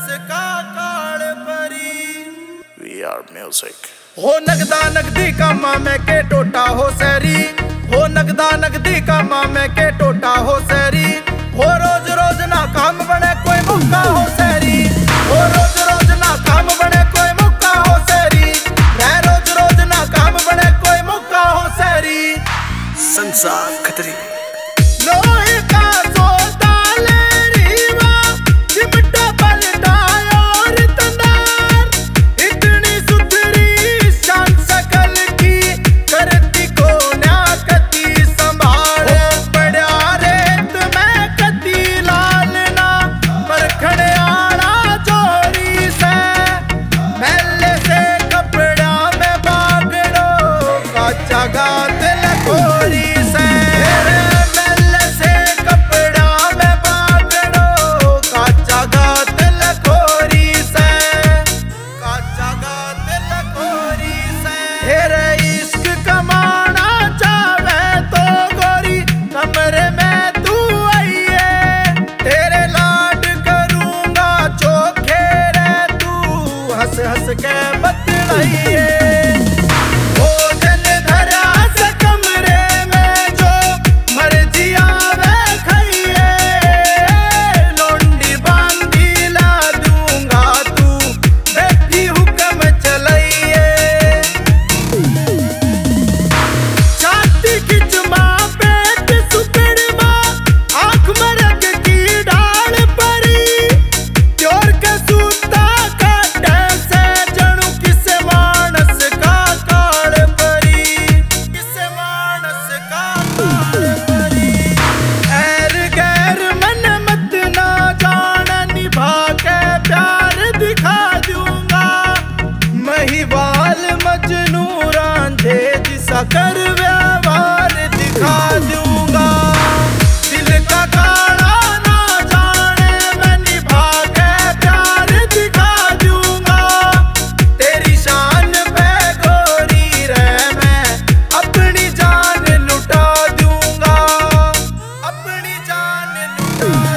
का काल परी। We are music. हो नगदा नगदी कामा में के टोटा हो सैरी, हो नगदा नगदी कामा में के टोटा हो सैरी। हो रोज रोज ना काम बने कोई मुक्का हो सैरी, हो रोज रोज ना काम बने कोई मुक्का हो सैरी। मैं रोज रोज ना काम बने कोई मुक्का हो सैरी। संसार खतरी लोहे का सोता ले रीवा, चिमटा पलटा और तंदार। इतनी सुथरी शान सकल की, करती को ना कती संभाल। पड़ा रेत में कती लाल ना, परखने आना चोरी से। मैले से कपड़ा में बागड़ो, काचा गात लकोरी से। हंस हंस के बतलाइए ओ जलधरा से कमरे में जो मर्जी आवे खाइए। लोंडी बांधी ला दूंगा, तू बैठी हुक्म चलाइए। छाती खिंच माँ पेट सुकड़ माँ, आँख मरक की डाल परी। प्योर का सूता मजनू रांझे जिसा कर व्यवहार दिखा दूंगा। दिल का काला ना जाने मैं निभा के प्यार दिखा दूंगा। तेरी शान पे गोरी रह मैं अपनी जान लुटा दूंगा, अपनी जान लुटा